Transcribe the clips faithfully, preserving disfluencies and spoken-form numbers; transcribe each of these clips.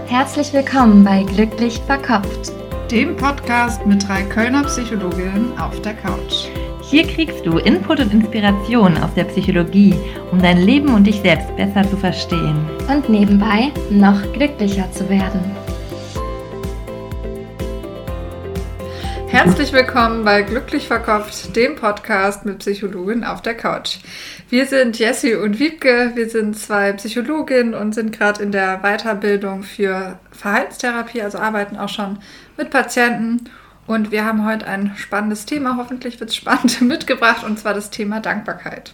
Herzlich willkommen bei Glücklich verkopft, dem Podcast mit drei Kölner Psychologinnen auf der Couch. Hier kriegst du Input und Inspiration aus der Psychologie, um dein Leben und dich selbst besser zu verstehen. und nebenbei noch glücklicher zu werden. Herzlich willkommen bei Glücklich verkopft, dem Podcast mit Psychologinnen auf der Couch. Wir sind Jessie und Wiebke, wir sind zwei Psychologinnen und sind gerade in der Weiterbildung für Verhaltenstherapie, also arbeiten auch schon mit Patienten. Und wir haben heute ein spannendes Thema, hoffentlich wird es spannend, mitgebracht, und zwar das Thema Dankbarkeit.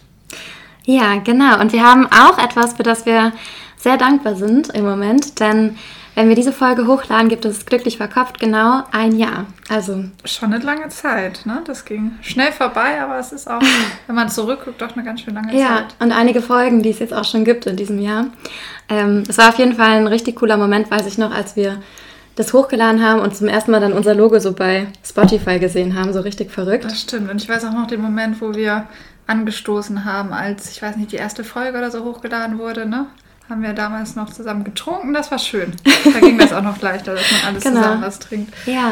Ja, genau. Und wir haben auch etwas, für das wir sehr dankbar sind im Moment, denn wenn wir diese Folge hochladen, gibt es Glücklich verkopft genau ein Jahr. Also Schon eine lange Zeit, ne? Das ging schnell vorbei, aber es ist auch, wenn man zurückguckt, doch eine ganz schön lange ja, Zeit. und einige Folgen, die es jetzt auch schon gibt in diesem Jahr. Ähm, es war auf jeden Fall ein richtig cooler Moment, weiß ich noch, als wir das hochgeladen haben und zum ersten Mal dann unser Logo so bei Spotify gesehen haben, so richtig verrückt. Das stimmt. Und ich weiß auch noch den Moment, wo wir angestoßen haben, als, ich weiß nicht, die erste Folge oder so hochgeladen wurde, ne? Haben wir damals noch zusammen getrunken. Das war schön. Da ging das auch noch leichter, dass man alles Genau. zusammen was trinkt. Ja,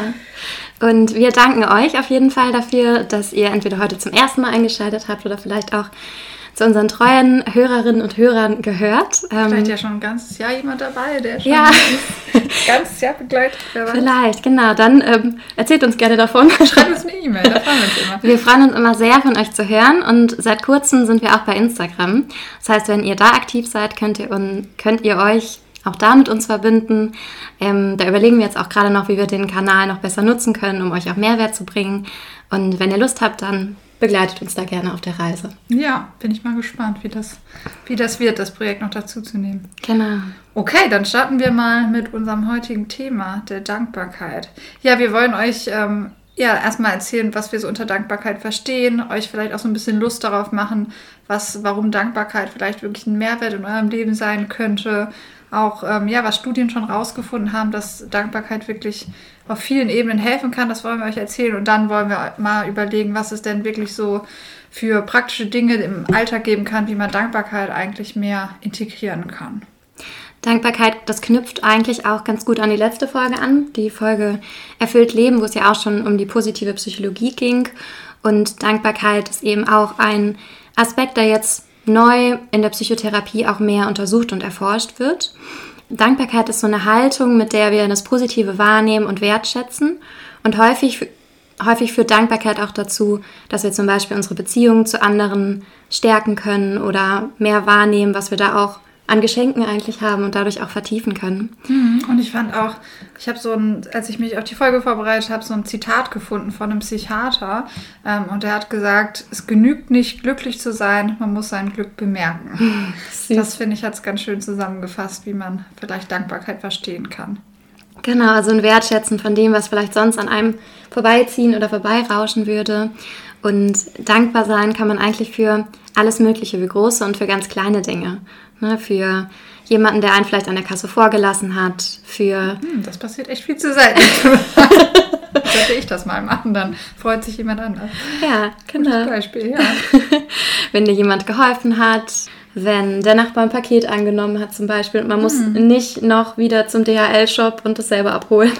und wir danken euch auf jeden Fall dafür, dass ihr entweder heute zum ersten Mal eingeschaltet habt oder vielleicht auch zu unseren treuen Hörerinnen und Hörern gehört. Vielleicht Ähm, ja schon ein ganzes Jahr jemand dabei, der schon Ja. ein ganzes Jahr begleitet. Wer weiß. Vielleicht, genau. Dann ähm, erzählt uns gerne davon. Schreibt uns eine E-Mail, da freuen wir uns immer. Wir freuen uns immer sehr, von euch zu hören, und seit kurzem sind wir auch bei Instagram. Das heißt, wenn ihr da aktiv seid, könnt ihr, un- könnt ihr euch auch da mit uns verbinden. Ähm, da überlegen wir jetzt auch gerade noch, wie wir den Kanal noch besser nutzen können, um euch auch Mehrwert zu bringen. Und wenn ihr Lust habt, dann begleitet uns da gerne auf der Reise. Ja, bin ich mal gespannt, wie das, wie das wird, das Projekt noch dazu zu nehmen. Genau. Okay, dann starten wir mal mit unserem heutigen Thema, der Dankbarkeit. Ja, wir wollen euch ähm, ja, erstmal erzählen, was wir so unter Dankbarkeit verstehen, euch vielleicht auch so ein bisschen Lust darauf machen, was, warum Dankbarkeit vielleicht wirklich ein Mehrwert in eurem Leben sein könnte. Auch, ähm, ja, was Studien schon rausgefunden haben, dass Dankbarkeit wirklich auf vielen Ebenen helfen kann, das wollen wir euch erzählen. Und dann wollen wir mal überlegen, was es denn wirklich so für praktische Dinge im Alltag geben kann, wie man Dankbarkeit eigentlich mehr integrieren kann. Dankbarkeit, das knüpft eigentlich auch ganz gut an die letzte Folge an, die Folge Erfüllt Leben, wo es ja auch schon um die positive Psychologie ging. Und Dankbarkeit ist eben auch ein Aspekt, der jetzt neu in der Psychotherapie auch mehr untersucht und erforscht wird. Dankbarkeit ist so eine Haltung, mit der wir das Positive wahrnehmen und wertschätzen. Und häufig, häufig führt Dankbarkeit auch dazu, dass wir zum Beispiel unsere Beziehungen zu anderen stärken können oder mehr wahrnehmen, was wir da auch an Geschenken eigentlich haben und dadurch auch vertiefen können. Und ich fand auch, ich habe so ein, als ich mich auf die Folge vorbereitet habe, so ein Zitat gefunden von einem Psychiater. Ähm, und der hat gesagt, es genügt nicht, glücklich zu sein, man muss sein Glück bemerken. Süß. Das, finde ich, hat es ganz schön zusammengefasst, wie man vielleicht Dankbarkeit verstehen kann. Genau, also ein Wertschätzen von dem, was vielleicht sonst an einem vorbeiziehen oder vorbeirauschen würde. Und dankbar sein kann man eigentlich für alles Mögliche, für große und für ganz kleine Dinge. Ne, für jemanden, der einen vielleicht an der Kasse vorgelassen hat, für... Hm, das passiert echt viel zu selten. Sollte ich das mal machen, dann freut sich jemand anders. Ja, Gutes genau. Beispiel, ja. Wenn dir jemand geholfen hat, wenn der Nachbar ein Paket angenommen hat zum Beispiel und man muss Hm. nicht noch wieder zum D H L-Shop und das selber abholen.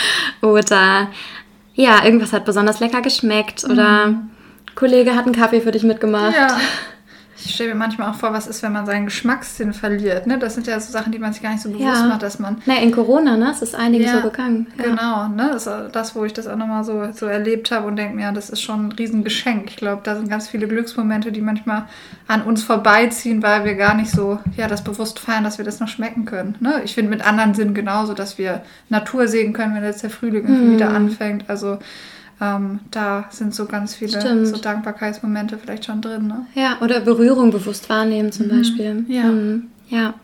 Oder ja, irgendwas hat besonders lecker geschmeckt oder ein Kollege hat einen Kaffee für dich mitgemacht. Ja. Ich stelle mir manchmal auch vor, was ist, wenn man seinen Geschmackssinn verliert. Ne? Das sind ja so Sachen, die man sich gar nicht so bewusst Ja. macht, dass man... Na, in Corona, ne? Es ist einiges Ja, so gegangen. Ja. Genau, ne? Das ist das, wo ich das auch nochmal so, so erlebt habe und denke mir, ja, das ist schon ein Riesengeschenk. Ich glaube, da sind ganz viele Glücksmomente, die manchmal an uns vorbeiziehen, weil wir gar nicht so ja, das bewusst feiern, dass wir das noch schmecken können. Ne? Ich finde mit anderen Sinnen genauso, dass wir Natur sehen können, wenn jetzt der Frühling irgendwie Mhm. wieder anfängt. Also ähm, da sind so ganz viele Stimmt. so Dankbarkeitsmomente vielleicht schon drin. Ne? Ja, oder Berührung bewusst wahrnehmen zum Beispiel. ja. Mhm. Ja.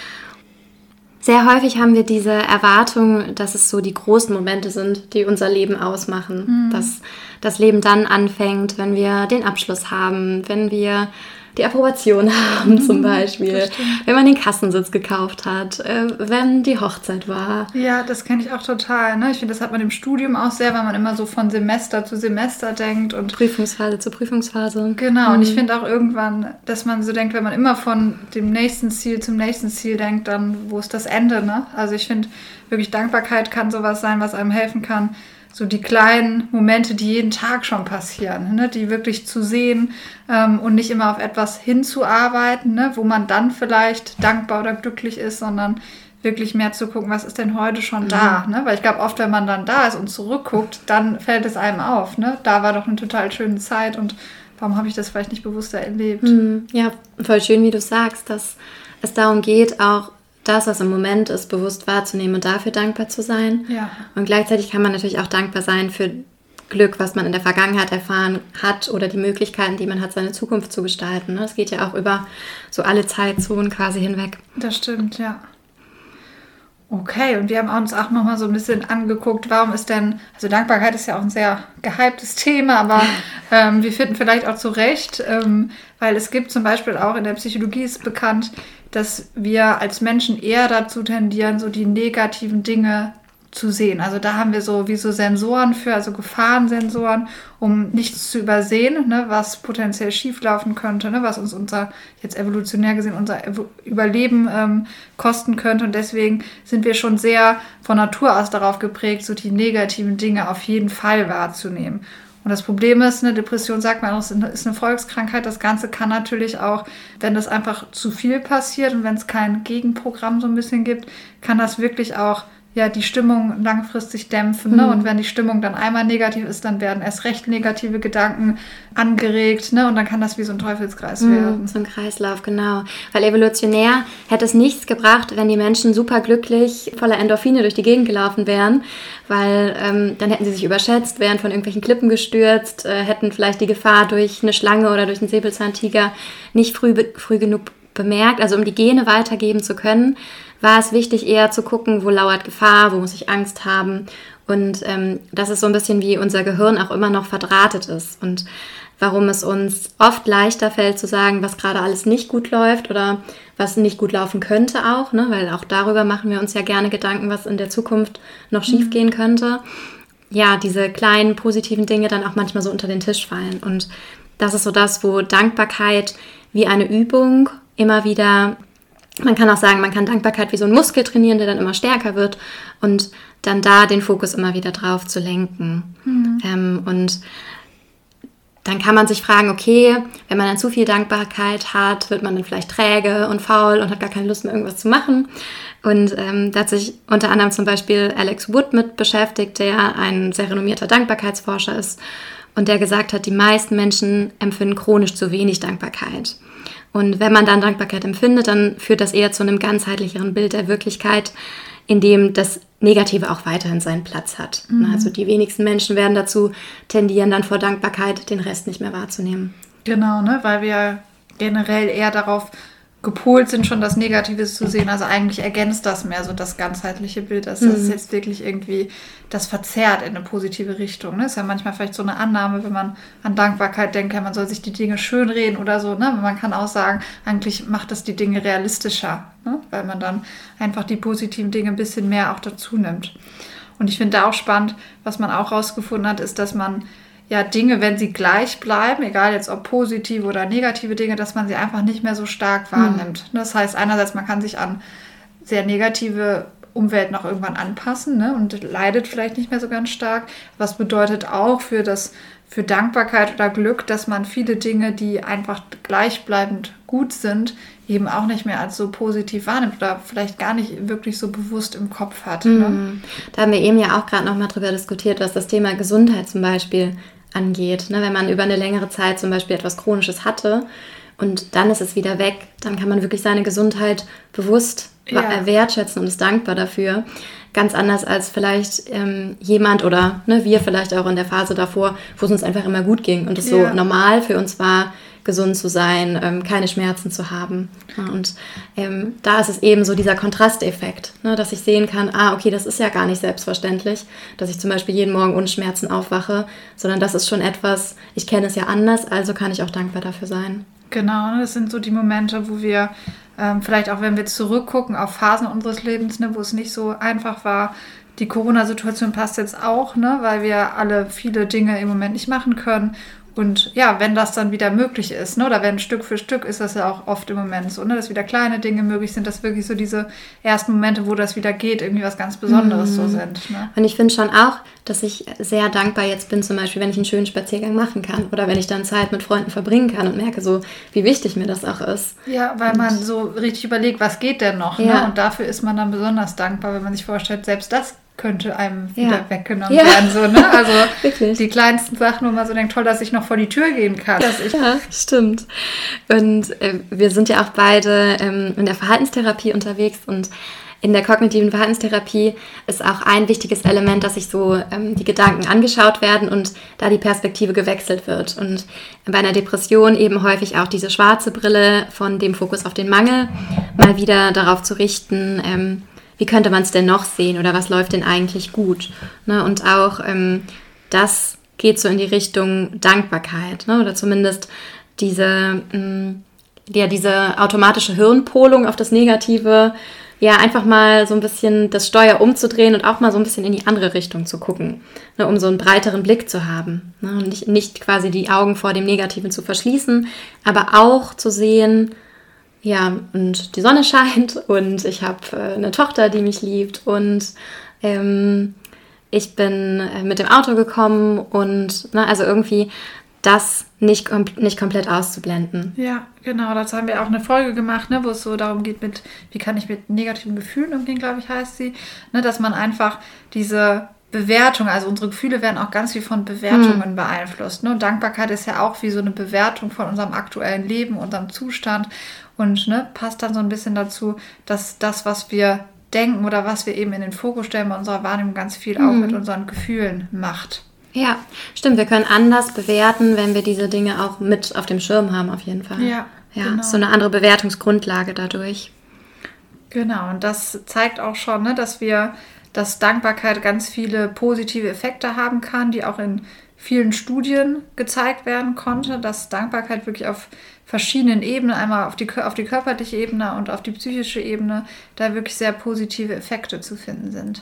Sehr häufig haben wir diese Erwartung, dass es so die großen Momente sind, die unser Leben ausmachen. Dass das Leben dann anfängt, wenn wir den Abschluss haben, wenn wir die Approbation haben zum Beispiel, wenn man den Kassensitz gekauft hat, äh, wenn die Hochzeit war. Ja, das kenne ich auch total. Ne? Ich finde, das hat man im Studium auch sehr, weil man immer so von Semester zu Semester denkt. Und Prüfungsphase zu Prüfungsphase. Genau, mhm. Und ich finde auch irgendwann, dass man so denkt, wenn man immer von dem nächsten Ziel zum nächsten Ziel denkt, dann wo ist das Ende? Ne? Also ich finde wirklich, Dankbarkeit kann sowas sein, was einem helfen kann, so die kleinen Momente, die jeden Tag schon passieren, ne, die wirklich zu sehen ähm, und nicht immer auf etwas hinzuarbeiten, ne, wo man dann vielleicht dankbar oder glücklich ist, sondern wirklich mehr zu gucken, was ist denn heute schon da, ne? Weil ich glaube, oft, wenn man dann da ist und zurückguckt, dann fällt es einem auf, ne? Da war doch eine total schöne Zeit und warum habe ich das vielleicht nicht bewusster erlebt? Ja, voll schön, wie du sagst, dass es darum geht, auch das, was im Moment ist, bewusst wahrzunehmen und dafür dankbar zu sein. Ja. Und gleichzeitig kann man natürlich auch dankbar sein für Glück, was man in der Vergangenheit erfahren hat oder die Möglichkeiten, die man hat, seine Zukunft zu gestalten. Es geht ja auch über so alle Zeitzonen quasi hinweg. Das stimmt, ja. Okay, und wir haben uns auch nochmal so ein bisschen angeguckt, warum ist denn, also Dankbarkeit ist ja auch ein sehr gehyptes Thema, aber ähm, wir finden vielleicht auch zu Recht, ähm, weil es gibt zum Beispiel auch in der Psychologie ist bekannt, dass wir als Menschen eher dazu tendieren, so die negativen Dinge zu sehen. Also da haben wir so wie so Sensoren für, also Gefahrensensoren, um nichts zu übersehen, ne, was potenziell schieflaufen könnte, ne, was uns unser, jetzt evolutionär gesehen, unser Überleben ähm, kosten könnte. Und deswegen sind wir schon sehr von Natur aus darauf geprägt, so die negativen Dinge auf jeden Fall wahrzunehmen. Und das Problem ist, eine Depression, sagt man auch, ist eine Volkskrankheit. Das Ganze kann natürlich auch, wenn das einfach zu viel passiert und wenn es kein Gegenprogramm so ein bisschen gibt, kann das wirklich auch ja, die Stimmung langfristig dämpfen. Mhm. Ne? Und wenn die Stimmung dann einmal negativ ist, dann werden erst recht negative Gedanken angeregt. Ne? Und dann kann das wie so ein Teufelskreis mhm, werden. So ein Kreislauf, genau. Weil evolutionär hätte es nichts gebracht, wenn die Menschen super glücklich, voller Endorphine durch die Gegend gelaufen wären. Weil ähm, dann hätten sie sich überschätzt, wären von irgendwelchen Klippen gestürzt, äh, hätten vielleicht die Gefahr durch eine Schlange oder durch einen Säbelzahntiger nicht früh, früh genug bemerkt. Also um die Gene weitergeben zu können, war es wichtig, eher zu gucken, wo lauert Gefahr, wo muss ich Angst haben. Und ähm, das ist so ein bisschen, wie unser Gehirn auch immer noch verdrahtet ist. Und warum es uns oft leichter fällt, zu sagen, was gerade alles nicht gut läuft oder was nicht gut laufen könnte auch. Ne? Weil auch darüber machen wir uns ja gerne Gedanken, was in der Zukunft noch schief gehen könnte. Ja, diese kleinen positiven Dinge dann auch manchmal so unter den Tisch fallen. Und das ist so das, wo Dankbarkeit wie eine Übung immer wieder... Man kann auch sagen, man kann Dankbarkeit wie so einen Muskel trainieren, der dann immer stärker wird und dann da den Fokus immer wieder drauf zu lenken. Mhm. Ähm, und dann kann man sich fragen, okay, wenn man dann zu viel Dankbarkeit hat, wird man dann vielleicht träge und faul und hat gar keine Lust mehr, irgendwas zu machen. Und ähm, da hat sich unter anderem zum Beispiel Alex Wood mit beschäftigt, der ein sehr renommierter Dankbarkeitsforscher ist und der gesagt hat, die meisten Menschen empfinden chronisch zu wenig Dankbarkeit. Und wenn man dann Dankbarkeit empfindet, dann führt das eher zu einem ganzheitlicheren Bild der Wirklichkeit, in dem das Negative auch weiterhin seinen Platz hat. Mhm. Also die wenigsten Menschen werden dazu tendieren, dann vor Dankbarkeit den Rest nicht mehr wahrzunehmen. Genau, ne? Weil wir generell eher darauf gepolt sind, schon das Negative zu sehen. Also eigentlich ergänzt das mehr so das ganzheitliche Bild, dass das mhm. jetzt wirklich irgendwie das verzerrt in eine positive Richtung. Ne? Ist ja manchmal vielleicht so eine Annahme, wenn man an Dankbarkeit denkt, man soll sich die Dinge schönreden oder so. Ne? Man kann auch sagen, eigentlich macht das die Dinge realistischer, ne? Weil man dann einfach die positiven Dinge ein bisschen mehr auch dazu nimmt. Und ich finde da auch spannend, was man auch rausgefunden hat, ist, dass man ja, Dinge, wenn sie gleich bleiben, egal jetzt ob positive oder negative Dinge, dass man sie einfach nicht mehr so stark wahrnimmt. Mhm. Das heißt, einerseits, man kann sich an sehr negative Umwelt noch irgendwann anpassen, ne, und leidet vielleicht nicht mehr so ganz stark. Was bedeutet auch für das, für Dankbarkeit oder Glück, dass man viele Dinge, die einfach gleichbleibend gut sind, eben auch nicht mehr als so positiv wahrnimmt oder vielleicht gar nicht wirklich so bewusst im Kopf hat. Mhm. Ne? Da haben wir eben ja auch gerade noch mal drüber diskutiert, was das Thema Gesundheit zum Beispiel angeht. Ne? Wenn man über eine längere Zeit zum Beispiel etwas Chronisches hatte und dann ist es wieder weg, dann kann man wirklich seine Gesundheit bewusst ja. wertschätzen und ist dankbar dafür. Ganz anders als vielleicht ähm, jemand oder ne, wir vielleicht auch in der Phase davor, wo es uns einfach immer gut ging und es ja. so normal für uns war, gesund zu sein, ähm, keine Schmerzen zu haben. Ja, und ähm, da ist es eben so dieser Kontrasteffekt, ne, dass ich sehen kann, ah, okay, das ist ja gar nicht selbstverständlich, dass ich zum Beispiel jeden Morgen ohne Schmerzen aufwache, sondern das ist schon etwas, ich kenne es ja anders, also kann ich auch dankbar dafür sein. Genau, das sind so die Momente, wo wir ähm, vielleicht auch, wenn wir zurückgucken auf Phasen unseres Lebens, ne, wo es nicht so einfach war. Die Corona-Situation passt jetzt auch, ne, weil wir alle viele Dinge im Moment nicht machen können. Und ja, wenn das dann wieder möglich ist, ne, oder wenn Stück für Stück ist das ja auch oft im Moment so, ne, dass wieder kleine Dinge möglich sind, dass wirklich so diese ersten Momente, wo das wieder geht, irgendwie was ganz Besonderes mm. so sind. Ne? Und ich finde schon auch, dass ich sehr dankbar jetzt bin, zum Beispiel, wenn ich einen schönen Spaziergang machen kann oder wenn ich dann Zeit mit Freunden verbringen kann und merke so, wie wichtig mir das auch ist. Ja, weil und man so richtig überlegt, was geht denn noch, ja. ne? Und dafür ist man dann besonders dankbar, wenn man sich vorstellt, selbst das könnte einem ja. wieder weggenommen ja. werden. So, ne? Also die kleinsten Sachen, wo man so denkt, toll, dass ich noch vor die Tür gehen kann. Dass ich ja, stimmt. Und äh, wir sind ja auch beide ähm, in der Verhaltenstherapie unterwegs und in der kognitiven Verhaltenstherapie ist auch ein wichtiges Element, dass sich so ähm, die Gedanken angeschaut werden und da die Perspektive gewechselt wird. Und bei einer Depression eben häufig auch diese schwarze Brille von dem Fokus auf den Mangel mal wieder darauf zu richten, ähm, wie könnte man es denn noch sehen oder was läuft denn eigentlich gut? Ne? Und auch ähm, das geht so in die Richtung Dankbarkeit, ne? Oder zumindest diese, mh, ja, diese automatische Hirnpolung auf das Negative, ja, einfach mal so ein bisschen das Steuer umzudrehen und auch mal so ein bisschen in die andere Richtung zu gucken, ne? Um so einen breiteren Blick zu haben, ne? Und nicht, nicht quasi die Augen vor dem Negativen zu verschließen, aber auch zu sehen, ja, und die Sonne scheint und ich habe äh, eine Tochter, die mich liebt und ähm, ich bin äh, mit dem Auto gekommen und ne, also irgendwie das nicht, kom- nicht komplett auszublenden. Ja, genau, dazu haben wir auch eine Folge gemacht, ne, wo es so darum geht, mit wie kann ich mit negativen Gefühlen umgehen, glaube ich, heißt sie, ne, dass man einfach diese Bewertung, also unsere Gefühle werden auch ganz viel von Bewertungen hm. beeinflusst. Ne? Und Dankbarkeit ist ja auch wie so eine Bewertung von unserem aktuellen Leben, unserem Zustand und ne, passt dann so ein bisschen dazu, dass das, was wir denken oder was wir eben in den Fokus stellen bei unserer Wahrnehmung, ganz viel hm. auch mit unseren Gefühlen macht. Ja, stimmt. Wir können anders bewerten, wenn wir diese Dinge auch mit auf dem Schirm haben, auf jeden Fall. Ja, ja genau. So eine andere Bewertungsgrundlage dadurch. Genau, und das zeigt auch schon, ne, dass wir dass Dankbarkeit ganz viele positive Effekte haben kann, die auch in vielen Studien gezeigt werden konnte, dass Dankbarkeit wirklich auf verschiedenen Ebenen, einmal auf die, auf die körperliche Ebene und auf die psychische Ebene, da wirklich sehr positive Effekte zu finden sind.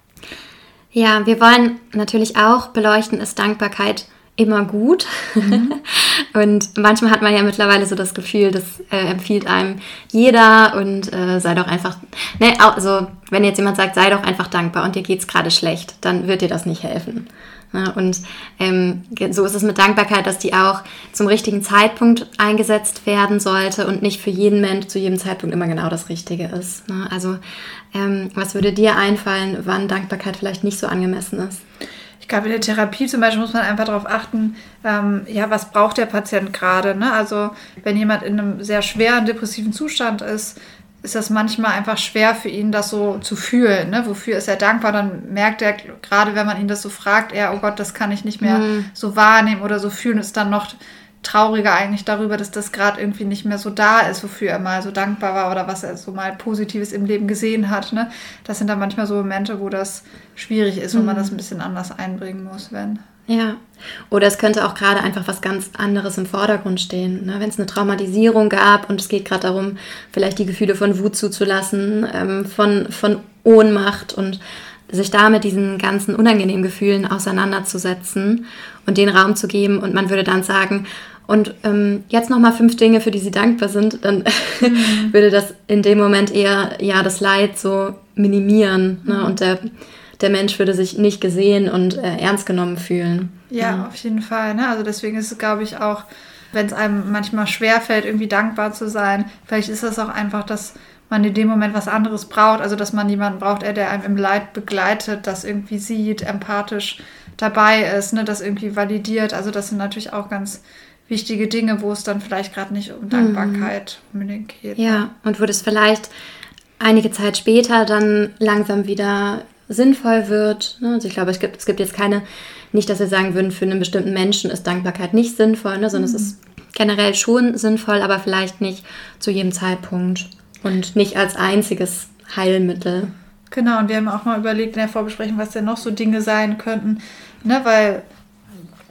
Ja, wir wollen natürlich auch beleuchten, ist Dankbarkeit immer gut. Mhm. Und manchmal hat man ja mittlerweile so das Gefühl, das äh, empfiehlt einem jeder und äh, sei doch einfach, ne, also wenn jetzt jemand sagt, sei doch einfach dankbar und dir geht's gerade schlecht, dann wird dir das nicht helfen. Ja, und ähm, so ist es mit Dankbarkeit, dass die auch zum richtigen Zeitpunkt eingesetzt werden sollte und nicht für jeden Mensch zu jedem Zeitpunkt immer genau das Richtige ist. Ne? Also ähm, was würde dir einfallen, wann Dankbarkeit vielleicht nicht so angemessen ist? Ich glaube, in der Therapie zum Beispiel muss man einfach darauf achten, ähm, ja, was braucht der Patient gerade, ne? Also wenn jemand in einem sehr schweren depressiven Zustand ist, ist das manchmal einfach schwer für ihn, das so zu fühlen, ne? Wofür ist er dankbar? Dann merkt er, gerade wenn man ihn das so fragt, er, oh Gott, das kann ich nicht mehr mhm. so wahrnehmen oder so fühlen, ist dann noch trauriger eigentlich darüber, dass das gerade irgendwie nicht mehr so da ist, wofür er mal so dankbar war oder was er so mal Positives im Leben gesehen hat. Ne? Das sind dann manchmal so Momente, wo das schwierig ist, wo mhm. man das ein bisschen anders einbringen muss, wenn. Ja, oder es könnte auch gerade einfach was ganz anderes im Vordergrund stehen. Ne? Wenn es eine Traumatisierung gab und es geht gerade darum, vielleicht die Gefühle von Wut zuzulassen, ähm, von, von Ohnmacht und sich da mit diesen ganzen unangenehmen Gefühlen auseinanderzusetzen und den Raum zu geben und man würde dann sagen, und ähm, jetzt nochmal fünf Dinge, für die sie dankbar sind, dann mhm. würde das in dem Moment eher ja das Leid so minimieren, ne? Mhm. Und der, der Mensch würde sich nicht gesehen und äh, ernst genommen fühlen. Ja, ja, auf jeden Fall. Ne? Also deswegen ist es, glaube ich, auch, wenn es einem manchmal schwerfällt, irgendwie dankbar zu sein, vielleicht ist das auch einfach, dass man in dem Moment was anderes braucht, also dass man jemanden braucht, der einem im Leid begleitet, das irgendwie sieht, empathisch dabei ist, ne, das irgendwie validiert. Also das sind natürlich auch ganz wichtige Dinge, wo es dann vielleicht gerade nicht um Dankbarkeit mhm. unbedingt geht. Ja, ne? Und wo das vielleicht einige Zeit später dann langsam wieder sinnvoll wird. Ne? Also ich glaube, es gibt, es gibt jetzt keine, nicht, dass wir sagen würden, für einen bestimmten Menschen ist Dankbarkeit nicht sinnvoll, ne? Sondern mhm. es ist generell schon sinnvoll, aber vielleicht nicht zu jedem Zeitpunkt. Und nicht als einziges Heilmittel. Genau, und wir haben auch mal überlegt in der Vorbesprechung, was denn noch so Dinge sein könnten. Ne, weil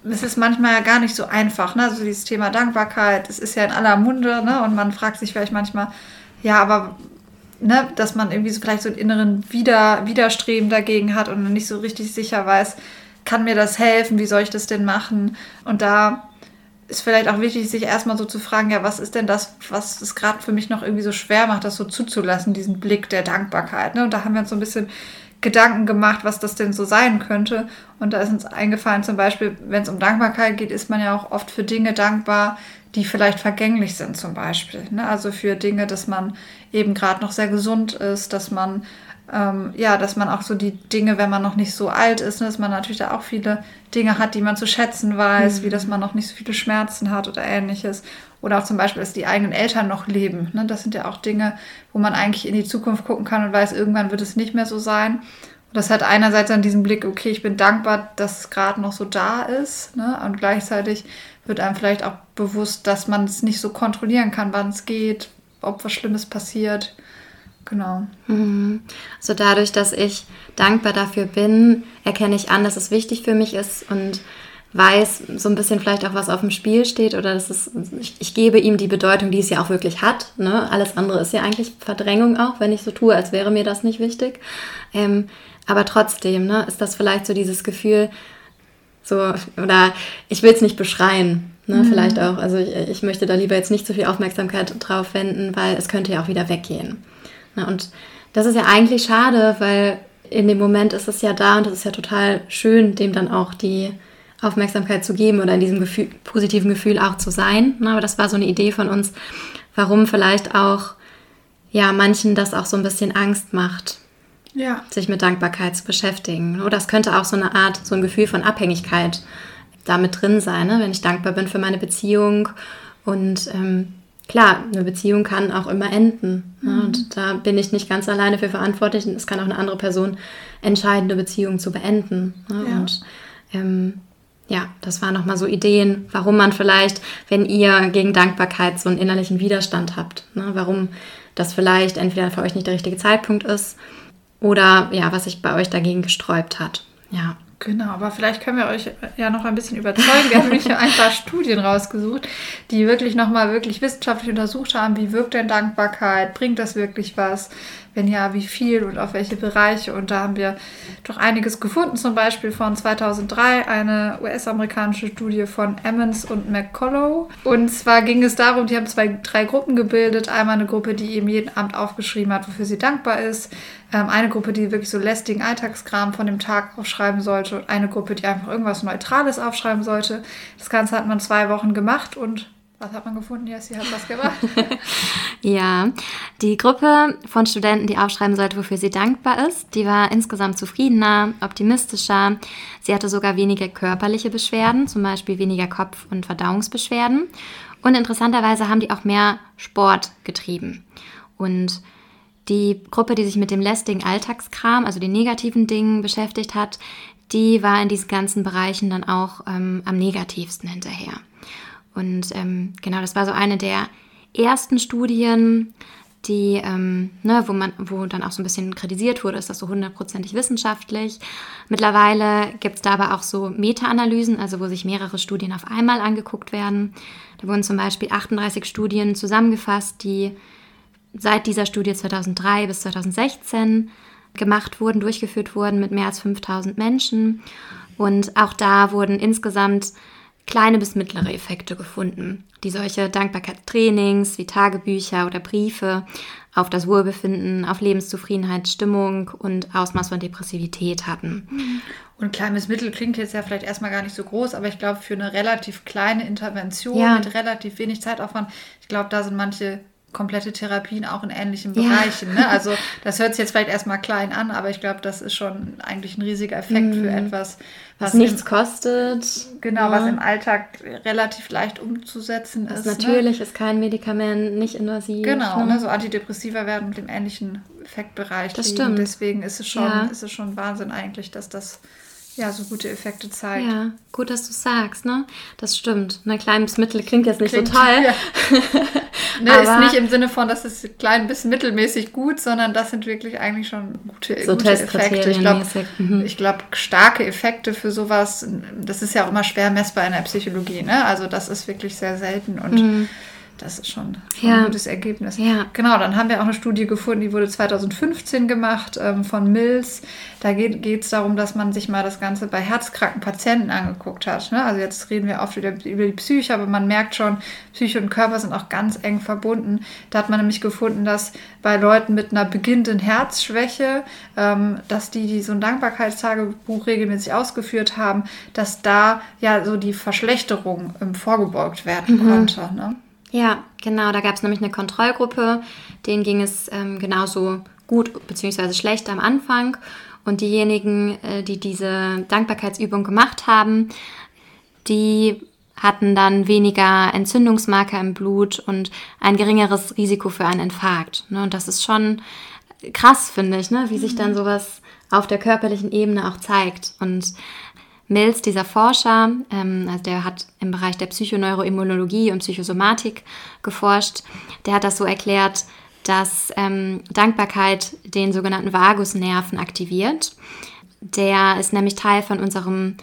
es ist manchmal ja gar nicht so einfach, ne? Also dieses Thema Dankbarkeit, es ist ja in aller Munde, ne? Und man fragt sich vielleicht manchmal, ja, aber ne, dass man irgendwie so vielleicht so einen inneren Wider- Widerstreben dagegen hat und nicht so richtig sicher weiß, kann mir das helfen, wie soll ich das denn machen? Und da ist vielleicht auch wichtig, sich erstmal so zu fragen, ja, was ist denn das, was es gerade für mich noch irgendwie so schwer macht, das so zuzulassen, diesen Blick der Dankbarkeit, ne? Und da haben wir uns so ein bisschen Gedanken gemacht, was das denn so sein könnte. Und da ist uns eingefallen, zum Beispiel, wenn es um Dankbarkeit geht, ist man ja auch oft für Dinge dankbar, die vielleicht vergänglich sind zum Beispiel. Ne? Also für Dinge, dass man eben gerade noch sehr gesund ist, dass man ähm, ja, dass man auch so die Dinge, wenn man noch nicht so alt ist, ne, dass man natürlich da auch viele Dinge hat, die man zu schätzen weiß, mhm. wie dass man noch nicht so viele Schmerzen hat oder ähnliches. Oder auch zum Beispiel, dass die eigenen Eltern noch leben. Ne? Das sind ja auch Dinge, wo man eigentlich in die Zukunft gucken kann und weiß, irgendwann wird es nicht mehr so sein. Und das hat einerseits dann diesen Blick, okay, ich bin dankbar, dass es gerade noch so da ist. Ne? Und gleichzeitig wird einem vielleicht auch bewusst, dass man es nicht so kontrollieren kann, wann es geht, ob was Schlimmes passiert. Genau. Mhm. Also dadurch, dass ich dankbar dafür bin, erkenne ich an, dass es wichtig für mich ist und weiß so ein bisschen vielleicht auch, was auf dem Spiel steht oder das ist, ich, ich gebe ihm die Bedeutung, die es ja auch wirklich hat. Ne? Alles andere ist ja eigentlich Verdrängung auch, wenn ich so tue, als wäre mir das nicht wichtig. Ähm, aber trotzdem, ne, ist das vielleicht so dieses Gefühl, so, oder ich will es nicht beschreien, ne, mhm. vielleicht auch. Also ich, ich möchte da lieber jetzt nicht so viel Aufmerksamkeit drauf wenden, weil es könnte ja auch wieder weggehen. Ne? Und das ist ja eigentlich schade, weil in dem Moment ist es ja da und es ist ja total schön, dem dann auch die Aufmerksamkeit zu geben oder in diesem Gefühl, positiven Gefühl auch zu sein. Ne? Aber das war so eine Idee von uns, warum vielleicht auch ja, manchen das auch so ein bisschen Angst macht, ja. sich mit Dankbarkeit zu beschäftigen. Oder es könnte auch so eine Art, so ein Gefühl von Abhängigkeit damit drin sein, ne? Wenn ich dankbar bin für meine Beziehung. Und ähm, klar, eine Beziehung kann auch immer enden. Mhm. Ne? Und da bin ich nicht ganz alleine für verantwortlich. Und es kann auch eine andere Person entscheiden, eine Beziehung zu beenden. Ne? Ja. Und ähm, ja, das waren nochmal so Ideen, warum man vielleicht, wenn ihr gegen Dankbarkeit so einen innerlichen Widerstand habt, ne, warum das vielleicht entweder für euch nicht der richtige Zeitpunkt ist oder ja, was sich bei euch dagegen gesträubt hat. Ja. Genau, aber vielleicht können wir euch ja noch ein bisschen überzeugen. Wir haben nämlich ein paar Studien rausgesucht, die wirklich nochmal wirklich wissenschaftlich untersucht haben, wie wirkt denn Dankbarkeit, bringt das wirklich was? Wenn ja, wie viel und auf welche Bereiche? Und da haben wir doch einiges gefunden, zum Beispiel von zweitausenddrei eine U S-amerikanische Studie von Emmons und McCullough. Und zwar ging es darum, die haben zwei, drei Gruppen gebildet. Einmal eine Gruppe, die eben jeden Abend aufgeschrieben hat, wofür sie dankbar ist. Ähm, eine Gruppe, die wirklich so lästigen Alltagskram von dem Tag aufschreiben sollte. Und eine Gruppe, die einfach irgendwas Neutrales aufschreiben sollte. Das Ganze hat man zwei Wochen gemacht und was hat man gefunden? Ja, sie hat was gemacht. Ja, die Gruppe von Studenten, die aufschreiben sollte, wofür sie dankbar ist, die war insgesamt zufriedener, optimistischer. Sie hatte sogar weniger körperliche Beschwerden, zum Beispiel weniger Kopf- und Verdauungsbeschwerden. Und interessanterweise haben die auch mehr Sport getrieben. Und die Gruppe, die sich mit dem lästigen Alltagskram, also den negativen Dingen beschäftigt hat, die war in diesen ganzen Bereichen dann auch ähm, am negativsten hinterher. Und ähm, genau, das war so eine der ersten Studien, die, ähm, ne, wo man, wo dann auch so ein bisschen kritisiert wurde, ist das so hundertprozentig wissenschaftlich. Mittlerweile gibt es da aber auch so Meta-Analysen, also wo sich mehrere Studien auf einmal angeguckt werden. Da wurden zum Beispiel achtunddreißig Studien zusammengefasst, die seit dieser Studie zweitausenddrei bis zweitausendsechzehn gemacht wurden, durchgeführt wurden mit mehr als fünftausend Menschen. Und auch da wurden insgesamt kleine bis mittlere Effekte gefunden, die solche Dankbarkeitstrainings wie Tagebücher oder Briefe auf das Wohlbefinden, auf Lebenszufriedenheit, Stimmung und Ausmaß von Depressivität hatten. Und klein bis mittel klingt jetzt ja vielleicht erstmal gar nicht so groß, aber ich glaube, für eine relativ kleine Intervention ja. mit relativ wenig Zeitaufwand, ich glaube, da sind manche komplette Therapien auch in ähnlichen Bereichen. Ja. Ne? Also das hört sich jetzt vielleicht erstmal klein an, aber ich glaube, das ist schon eigentlich ein riesiger Effekt mm. für etwas, was, was nichts im, kostet. Genau, ja. was im Alltag relativ leicht umzusetzen was ist. Natürlich ne? ist kein Medikament, nicht invasiv. Genau, ne? ne? So Antidepressiva werden mit dem ähnlichen Effektbereich das liegen. stimmt. Deswegen ist es schon, ja. ist es schon Wahnsinn eigentlich, dass das ja, so gute Effekte zeigt. Ja, gut, dass du sagst, ne? Das stimmt. Ein kleines Mittel klingt jetzt nicht Klingt, so toll. Ja. Ne, ist nicht im Sinne von, das ist klein bis mittelmäßig gut, sondern das sind wirklich eigentlich schon gute, so gute Effekte. Ich glaube, mhm. ich glaub, starke Effekte für sowas, das ist ja auch immer schwer messbar in der Psychologie, ne? Also das ist wirklich sehr selten und mhm. das ist schon, schon ja. ein gutes Ergebnis. Ja. Genau, dann haben wir auch eine Studie gefunden, die wurde zweitausendfünfzehn gemacht ähm, von Mills. Da geht es darum, dass man sich mal das Ganze bei herzkranken Patienten angeguckt hat. Ne? Also jetzt reden wir oft wieder über die Psyche, aber man merkt schon, Psyche und Körper sind auch ganz eng verbunden. Da hat man nämlich gefunden, dass bei Leuten mit einer beginnenden Herzschwäche, ähm, dass die, die so ein Dankbarkeitstagebuch regelmäßig ausgeführt haben, dass da ja so die Verschlechterung ähm, vorgebeugt werden mhm. konnte. Ne? Ja, genau. Da gab es nämlich eine Kontrollgruppe, denen ging es ähm, genauso gut bzw. schlecht am Anfang. Und diejenigen, äh, die diese Dankbarkeitsübung gemacht haben, die hatten dann weniger Entzündungsmarker im Blut und ein geringeres Risiko für einen Infarkt. Ne? Und das ist schon krass, finde ich, ne? Wie mhm. sich dann sowas auf der körperlichen Ebene auch zeigt. Und Mills, dieser Forscher, ähm, also der hat im Bereich der Psychoneuroimmunologie und Psychosomatik geforscht, der hat das so erklärt, dass ähm, Dankbarkeit den sogenannten Vagusnerven aktiviert. Der ist nämlich Teil von unserem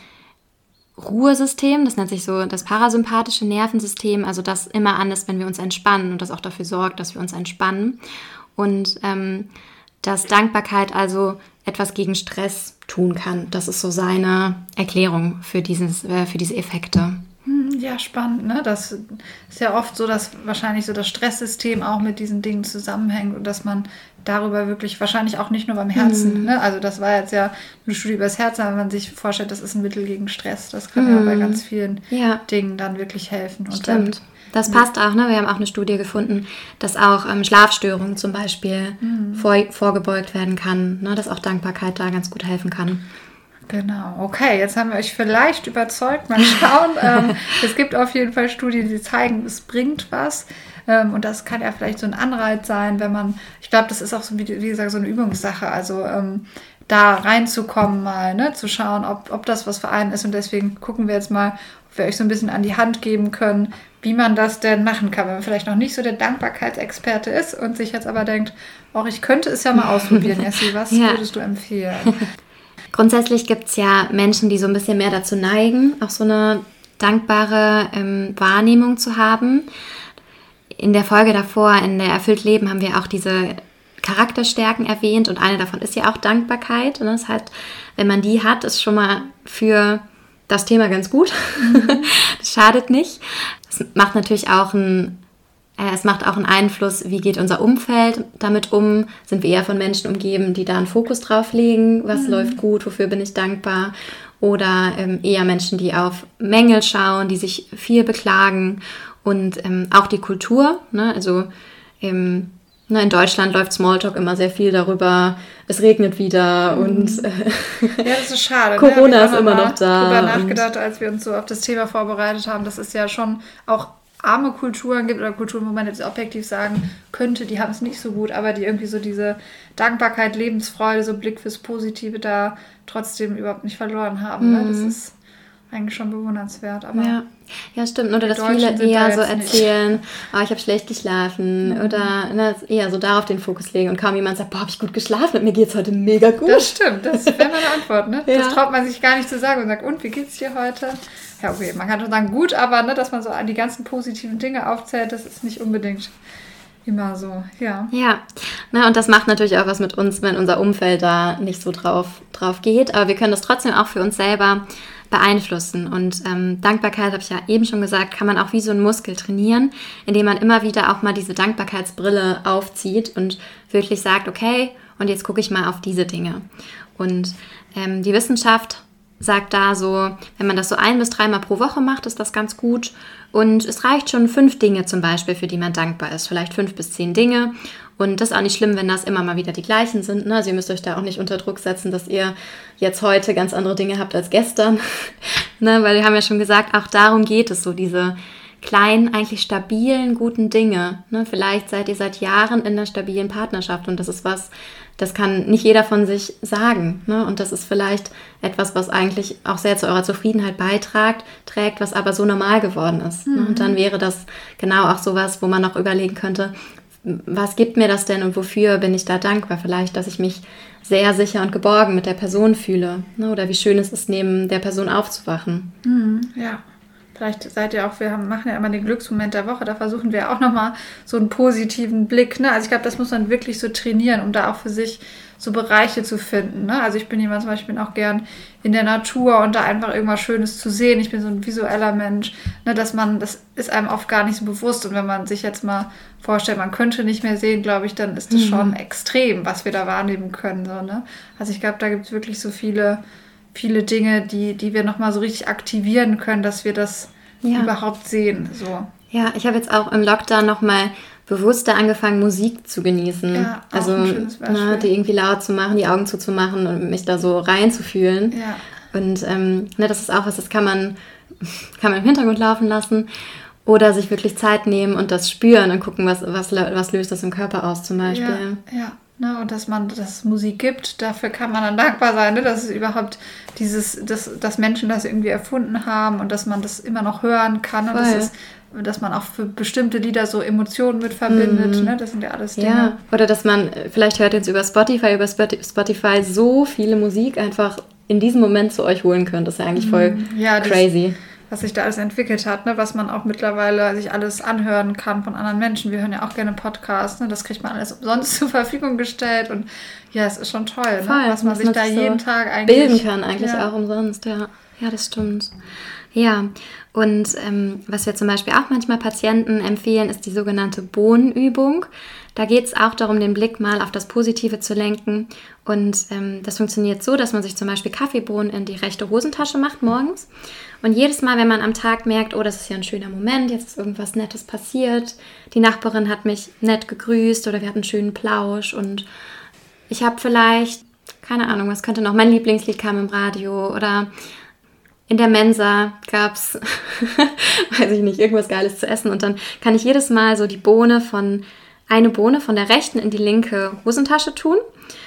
Ruhesystem, das nennt sich so das parasympathische Nervensystem, also das immer an ist, wenn wir uns entspannen und das auch dafür sorgt, dass wir uns entspannen. Und ähm, dass Dankbarkeit also etwas gegen Stress tun kann. Das ist so seine Erklärung für, dieses, äh, für diese Effekte. Ja, spannend, ne? Das ist ja oft so, dass wahrscheinlich so das Stresssystem auch mit diesen Dingen zusammenhängt und dass man darüber wirklich, wahrscheinlich auch nicht nur beim Herzen, mhm. ne? Also das war jetzt ja eine Studie über das Herz, wenn man sich vorstellt, das ist ein Mittel gegen Stress. Das kann mhm. ja bei ganz vielen ja. Dingen dann wirklich helfen. Und Stimmt. Dann, das passt auch, ne? Wir haben auch eine Studie gefunden, dass auch ähm, Schlafstörungen zum Beispiel mhm. vor, vorgebeugt werden kann, ne? Dass auch Dankbarkeit da ganz gut helfen kann. Genau, okay, jetzt haben wir euch vielleicht überzeugt, mal schauen. ähm, es gibt auf jeden Fall Studien, die zeigen, es bringt was. Ähm, und das kann ja vielleicht so ein Anreiz sein, wenn man, ich glaube, das ist auch so, wie, wie gesagt, so eine Übungssache, also ähm, da reinzukommen mal, ne, zu schauen, ob, ob das was für einen ist. Und deswegen gucken wir jetzt mal, ob wir euch so ein bisschen an die Hand geben können, wie man das denn machen kann, wenn man vielleicht noch nicht so der Dankbarkeitsexperte ist und sich jetzt aber denkt, auch ich könnte es ja mal ausprobieren, Jessie, was ja. würdest du empfehlen? Grundsätzlich gibt es ja Menschen, die so ein bisschen mehr dazu neigen, auch so eine dankbare ähm, Wahrnehmung zu haben. In der Folge davor, in der Erfüllt Leben, haben wir auch diese Charakterstärken erwähnt und eine davon ist ja auch Dankbarkeit. Und das heißt, wenn man die hat, ist schon mal für das Thema ganz gut. Mhm. Das schadet nicht. Das macht natürlich auch einen Es macht auch einen Einfluss, wie geht unser Umfeld damit um? Sind wir eher von Menschen umgeben, die da einen Fokus drauf legen? Was mhm. läuft gut? Wofür bin ich dankbar? Oder ähm, eher Menschen, die auf Mängel schauen, die sich viel beklagen? Und ähm, auch die Kultur. Ne? Also ähm, ne, in Deutschland läuft Smalltalk immer sehr viel darüber, es regnet wieder mhm. und äh, ja, das ist schade. Corona ne? ist immer noch da. Ich habe darüber nachgedacht, als wir uns so auf das Thema vorbereitet haben. Das ist ja schon auch arme Kulturen gibt oder Kulturen, wo man jetzt objektiv sagen könnte, die haben es nicht so gut, aber die irgendwie so diese Dankbarkeit, Lebensfreude, so Blick fürs Positive da trotzdem überhaupt nicht verloren haben. Mhm. Ne? Das ist eigentlich schon bewundernswert. Aber ja. ja, stimmt. Oder dass viele eher so erzählen, oh, ich habe schlecht geschlafen. Mhm. Oder ne, eher so darauf den Fokus legen und kaum jemand sagt, boah, habe ich gut geschlafen und mir geht's heute mega gut. Das stimmt, das wäre meine Antwort. Ne? Ja. Das traut man sich gar nicht zu sagen und sagt, und wie geht's dir heute? Ja, okay, man kann schon sagen, gut, aber ne, dass man so an die ganzen positiven Dinge aufzählt, das ist nicht unbedingt immer so, ja. Ja, na, und das macht natürlich auch was mit uns, wenn unser Umfeld da nicht so drauf, drauf geht, aber wir können das trotzdem auch für uns selber beeinflussen. Und ähm, Dankbarkeit, habe ich ja eben schon gesagt, kann man auch wie so einen Muskel trainieren, indem man immer wieder auch mal diese Dankbarkeitsbrille aufzieht und wirklich sagt, okay, und jetzt gucke ich mal auf diese Dinge. Und ähm, die Wissenschaft sagt da so, wenn man das so ein- bis dreimal pro Woche macht, ist das ganz gut. Und es reicht schon fünf Dinge zum Beispiel, für die man dankbar ist. Vielleicht fünf bis zehn Dinge. Und das ist auch nicht schlimm, wenn das immer mal wieder die gleichen sind. Ne? Also ihr müsst euch da auch nicht unter Druck setzen, dass ihr jetzt heute ganz andere Dinge habt als gestern. Ne? Weil wir haben ja schon gesagt, auch darum geht es so, diese kleinen, eigentlich stabilen, guten Dinge. Ne? Vielleicht seid ihr seit Jahren in einer stabilen Partnerschaft und das ist was, das kann nicht jeder von sich sagen. Ne? Und das ist vielleicht etwas, was eigentlich auch sehr zu eurer Zufriedenheit beiträgt, trägt, was aber so normal geworden ist. Mhm. Ne? Und dann wäre das genau auch sowas, wo man noch überlegen könnte, was gibt mir das denn und wofür bin ich da dankbar? Vielleicht, dass ich mich sehr sicher und geborgen mit der Person fühle. Ne? Oder wie schön es ist, neben der Person aufzuwachen. Mhm, ja. Vielleicht seid ihr auch, wir haben, machen ja immer den Glücksmoment der Woche, da versuchen wir auch nochmal so einen positiven Blick. Ne? Also ich glaube, das muss man wirklich so trainieren, um da auch für sich so Bereiche zu finden. Ne? Also ich bin jemand zum Beispiel, bin auch gern in der Natur und da einfach irgendwas Schönes zu sehen. Ich bin so ein visueller Mensch, ne? Dass man, das ist einem oft gar nicht so bewusst. Und wenn man sich jetzt mal vorstellt, man könnte nicht mehr sehen, glaube ich, dann ist das mhm. schon extrem, was wir da wahrnehmen können. So, ne? Also ich glaube, da gibt es wirklich so viele... viele Dinge, die, die wir nochmal so richtig aktivieren können, dass wir das ja. überhaupt sehen. So. Ja, ich habe jetzt auch im Lockdown nochmal bewusster angefangen, Musik zu genießen. Ja, auch also ein schönes Beispiel. Ne, die irgendwie laut zu machen, die Augen zuzumachen und mich da so reinzufühlen. Ja. Und ähm, ne, das ist auch was, das kann man, kann man im Hintergrund laufen lassen oder sich wirklich Zeit nehmen und das spüren und gucken, was, was, was löst das im Körper aus zum Beispiel. Ja, ja. Ne, und dass man, dass es Musik gibt, dafür kann man dann dankbar sein, ne, dass es überhaupt dieses, dass, dass Menschen das irgendwie erfunden haben und dass man das immer noch hören kann und dass, es, dass man auch für bestimmte Lieder so Emotionen mit verbindet, mm. ne, das sind ja alles Dinge. Ja, oder dass man, vielleicht hört jetzt über Spotify, über Spotify so viele Musik einfach in diesem Moment zu euch holen könnt, das ist ja eigentlich voll mm. ja, crazy. Das, was sich da alles entwickelt hat, ne? Was man auch mittlerweile sich alles anhören kann von anderen Menschen. Wir hören ja auch gerne Podcasts, ne? Das kriegt man alles umsonst zur Verfügung gestellt und ja, es ist schon toll, Voll, ne? Was man sich da jeden so Tag eigentlich... bilden kann eigentlich ja. auch umsonst, ja. Ja, das stimmt. Ja, und ähm, was wir zum Beispiel auch manchmal Patienten empfehlen, ist die sogenannte Bohnenübung. Da geht es auch darum, den Blick mal auf das Positive zu lenken. Und ähm, das funktioniert so, dass man sich zum Beispiel Kaffeebohnen in die rechte Hosentasche macht morgens. Und jedes Mal, wenn man am Tag merkt, oh, das ist ja ein schöner Moment, jetzt ist irgendwas Nettes passiert, die Nachbarin hat mich nett gegrüßt oder wir hatten einen schönen Plausch und ich habe vielleicht, keine Ahnung, was könnte noch, mein Lieblingslied kam im Radio oder in der Mensa gab es, weiß ich nicht, irgendwas Geiles zu essen und dann kann ich jedes Mal so die Bohne von, eine Bohne von der rechten in die linke Hosentasche tun